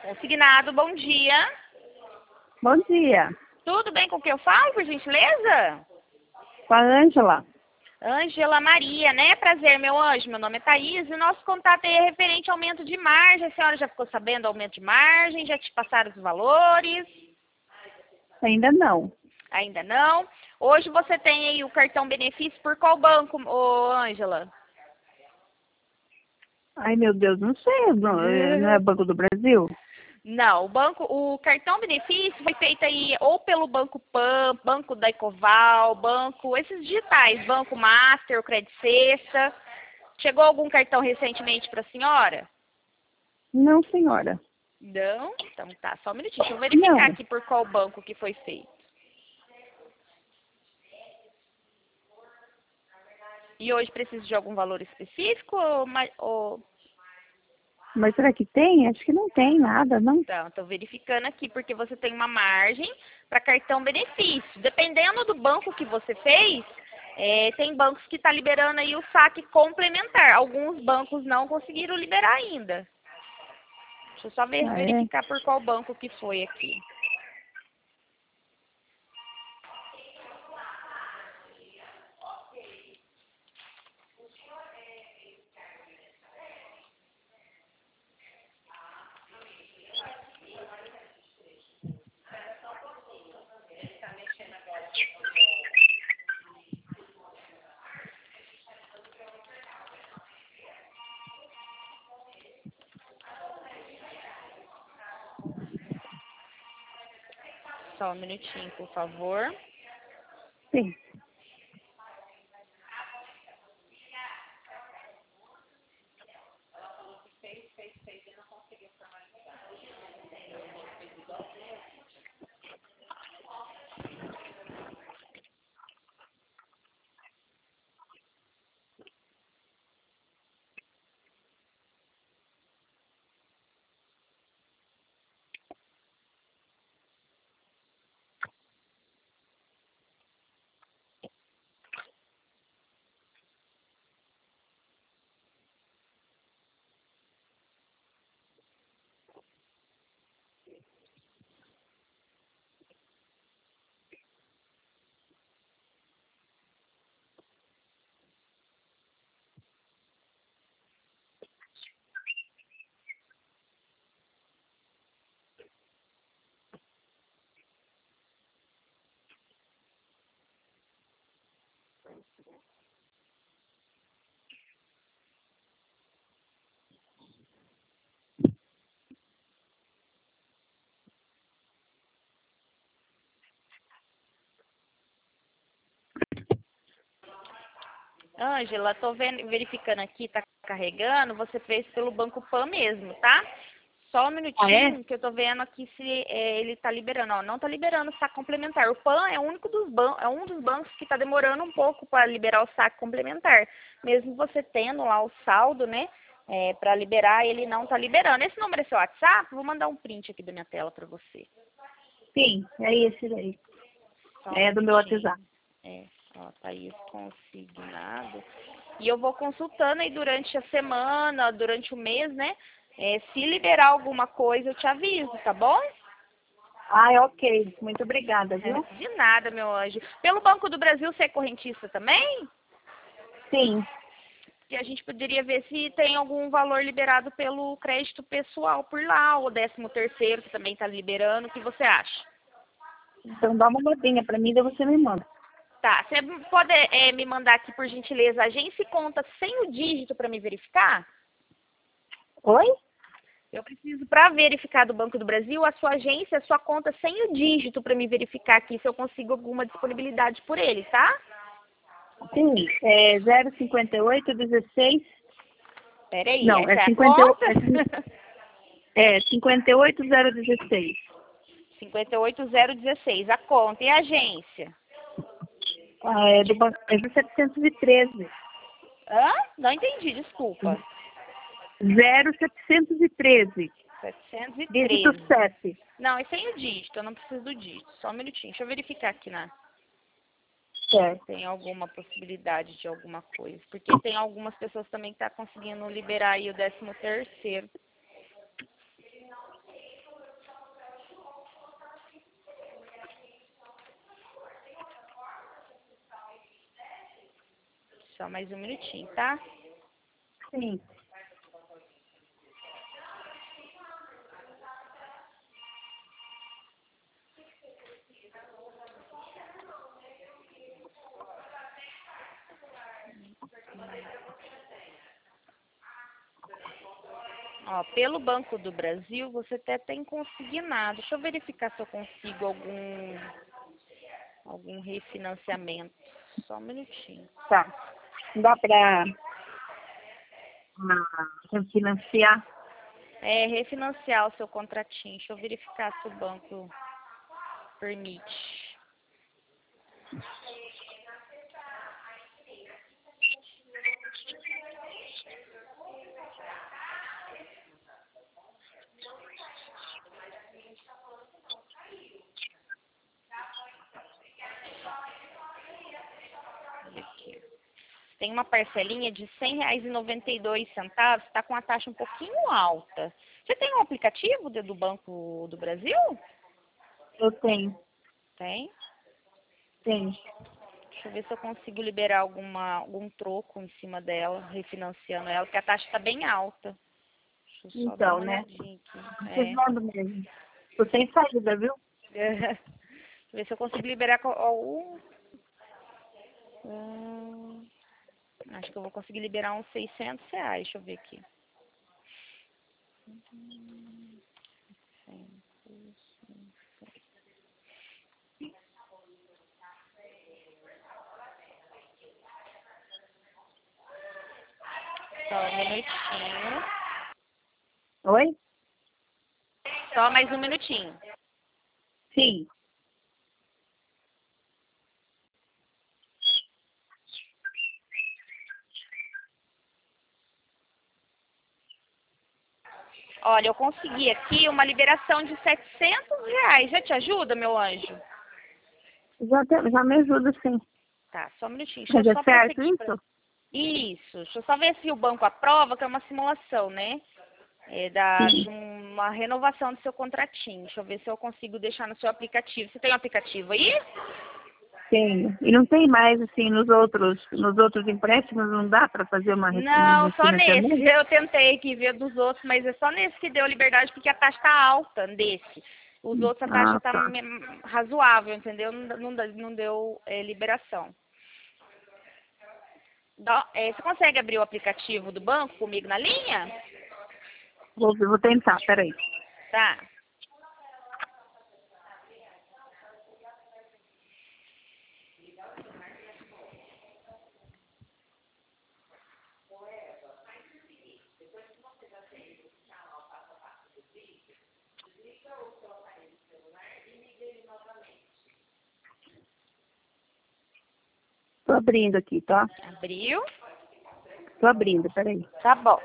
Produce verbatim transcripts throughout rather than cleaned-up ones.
Consignado, bom dia. Bom dia. Tudo bem com o que eu falo, por gentileza? Com a Ângela. Ângela Maria, né? Prazer, meu anjo. Meu nome é Thaís e o nosso contato aí é referente ao aumento de margem. A senhora já ficou sabendo do aumento de margem? Já te passaram os valores? Ainda não. Ainda não? Hoje você tem aí o cartão benefício por qual banco, ô Ângela? Ai, meu Deus, não sei. Não, é- não é Banco do Brasil? Não, o banco, o cartão benefício foi feito aí ou pelo Banco Pan, Banco da Ecoval, banco, esses digitais, Banco Master, o Credit Sexta. Chegou algum cartão recentemente para a senhora? Não, senhora. Não? Então tá, só um minutinho. Deixa eu verificar Não. aqui por qual banco que foi feito. E hoje precisa de algum valor específico ou, ma- ou... Mas será que tem? Acho que não tem nada, não. Então, estou verificando aqui porque você tem uma margem para cartão benefício. Dependendo do banco que você fez, é, tem bancos que estão liberando aí o saque complementar. Alguns bancos não conseguiram liberar ainda. Deixa eu só ver- Ah, é? verificar por qual banco que foi aqui. Só um minutinho, por favor. Sim. Ângela, tô vendo, verificando aqui, tá carregando, você fez pelo Banco Pan mesmo, tá? Só um Ah, é? minutinho que eu tô vendo aqui se é, ele tá liberando. Ó, não tá liberando o saque complementar. O Pan é o único dos bancos, é um dos bancos que tá demorando um pouco para liberar o saque complementar. Mesmo você tendo lá o saldo, né, é, para liberar, ele não tá liberando. Esse número é seu WhatsApp? Vou mandar um print aqui da minha tela para você. Sim, é esse daí. Só um É do meu minutinho. WhatsApp. É, ó, tá aí consignado. E eu vou consultando aí durante a semana, durante o mês, né? É, se liberar alguma coisa, eu te aviso, tá bom? Ah, é ok. Muito obrigada, viu? De nada, meu anjo. Pelo Banco do Brasil, você é correntista também? Sim. E a gente poderia ver se tem algum valor liberado pelo crédito pessoal por lá, ou décimo terceiro, que também está liberando. O que você acha? Então dá uma olhadinha pra mim, daí você me manda. Tá, você pode é, me mandar aqui, por gentileza, agência e conta sem o dígito para me verificar? Oi? Eu preciso, para verificar do Banco do Brasil, a sua agência, a sua conta sem o dígito para me verificar aqui se eu consigo alguma disponibilidade por ele, tá? Sim. É zero cinquenta e oito dezesseis. Peraí, Não, essa é é a cinquenta e oito. conta? É, é cinquenta e oito zero dezesseis. cinquenta e oito zero dezesseis, a conta. E a agência? Ah, é do banco. É do setecentos e treze. Hã? Não entendi, desculpa. zero setecentos e treze. Dígito setecentos e treze. sete. Não, é sem o dígito, eu não preciso do dígito. Só um minutinho, deixa eu verificar aqui na... Certo. Tem alguma possibilidade de alguma coisa. Porque tem algumas pessoas também que estão conseguindo liberar aí o décimo terceiro. Só mais um minutinho, tá? Sim. Ó, pelo Banco do Brasil, você até tem consignado. Deixa eu verificar se eu consigo algum, algum refinanciamento. Só um minutinho. Tá. Dá pra ah, financiar? É, refinanciar o seu contratinho. Deixa eu verificar se o banco permite. Aqui. Tem uma parcelinha de cem reais e noventa e dois centavos, está com a taxa um pouquinho alta. Você tem um aplicativo do do Banco do Brasil? Eu tenho. Tem. Tenho. Deixa eu ver se eu consigo liberar alguma, algum troco em cima dela, refinanciando ela, porque a taxa está bem alta. Deixa eu só dar Então, uma né? olhadinha aqui. Vocês É. mandam mesmo. Tô sem saída, viu? Deixa eu ver se eu consigo liberar co- algum. Hum, acho que eu vou conseguir liberar uns seiscentos reais. Deixa eu ver aqui. Só um minutinho. Oi? Só mais um minutinho. Sim. Olha, eu consegui aqui uma liberação de setecentos reais. Já te ajuda, meu anjo? Já, te- já me ajuda, sim. Tá, só um minutinho. Deixa eu Mas é só certo prosseguir. pra- isso? Isso. Deixa eu só ver se o banco aprova, que é uma simulação, né? É da, de Sim. uma renovação do seu contratinho. Deixa eu ver se eu consigo deixar no seu aplicativo. Você tem um aplicativo aí? Tenho. E não tem mais, assim, nos outros, nos outros empréstimos, não dá para fazer uma, re- um Não, só nesse. refinanciamento? Eu tentei aqui ver dos outros, mas é só nesse que deu liberdade, porque a taxa está alta desse. Os outros a taxa Ah, está tá. razoável, entendeu? Não, não, não deu é, liberação. Dá- é, você consegue abrir o aplicativo do banco comigo na linha? Vou, vou tentar, peraí. Tá. Tô abrindo aqui, tá? Abriu? Tô abrindo, peraí. Tá bom.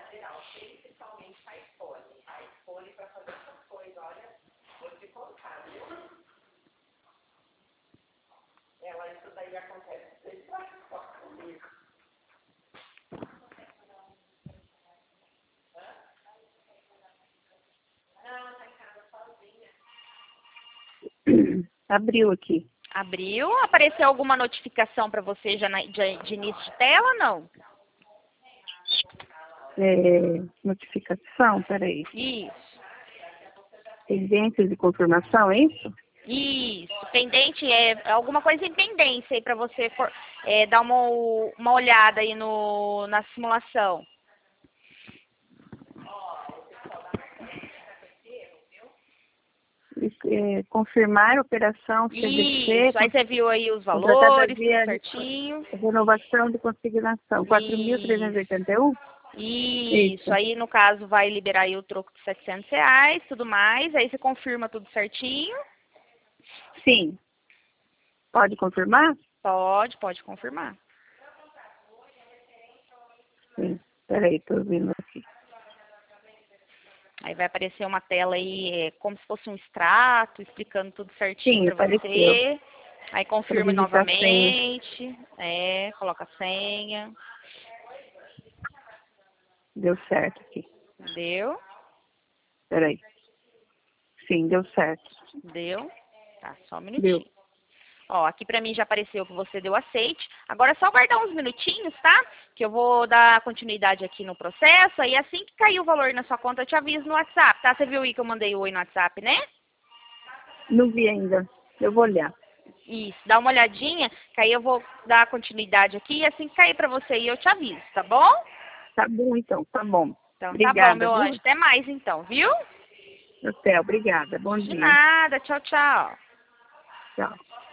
Abriu aqui. Abriu. Apareceu alguma notificação para você já na, de, de início de tela? Não. É, notificação, peraí. Isso. Pendências de confirmação, é isso? Isso. Pendente é alguma coisa em pendência aí para você for, é, dar uma, uma olhada aí no, na simulação. É, confirmar a operação C D C, Isso. Aí você viu aí os contratada valores, tudo via certinho. renovação de consignação, quatro mil trezentos e Isso. oitenta e um? Isso, Isso. aí no caso vai liberar aí o troco de setecentos reais, tudo mais, aí você confirma tudo certinho. Sim. Pode confirmar? Pode, pode confirmar. Sim. Peraí, tô vendo aqui. Aí vai aparecer uma tela aí, é, como se fosse um extrato, explicando tudo certinho Sim, pra apareceu. você. Aí Para confirma digitar a senha. novamente, é, coloca a senha, Deu certo aqui. deu, Peraí. Sim, deu certo. deu, tá, só um Deu. minutinho. Ó, aqui pra mim já apareceu que você deu aceite. Agora é só aguardar uns minutinhos, tá? Que eu vou dar continuidade aqui no processo. Aí assim que cair o valor na sua conta, eu te aviso no WhatsApp, tá? Você viu aí que eu mandei o oi no WhatsApp, né? Não vi ainda. Eu vou olhar. Isso, dá uma olhadinha, que aí eu vou dar continuidade aqui. E assim que cair pra você aí, eu te aviso, tá bom? Tá bom, então. Tá bom. Então tá bom, Obrigada, meu viu? anjo. Até mais então, viu? Até, obrigada. Bom De dia. nada. Tchau, tchau. Tchau.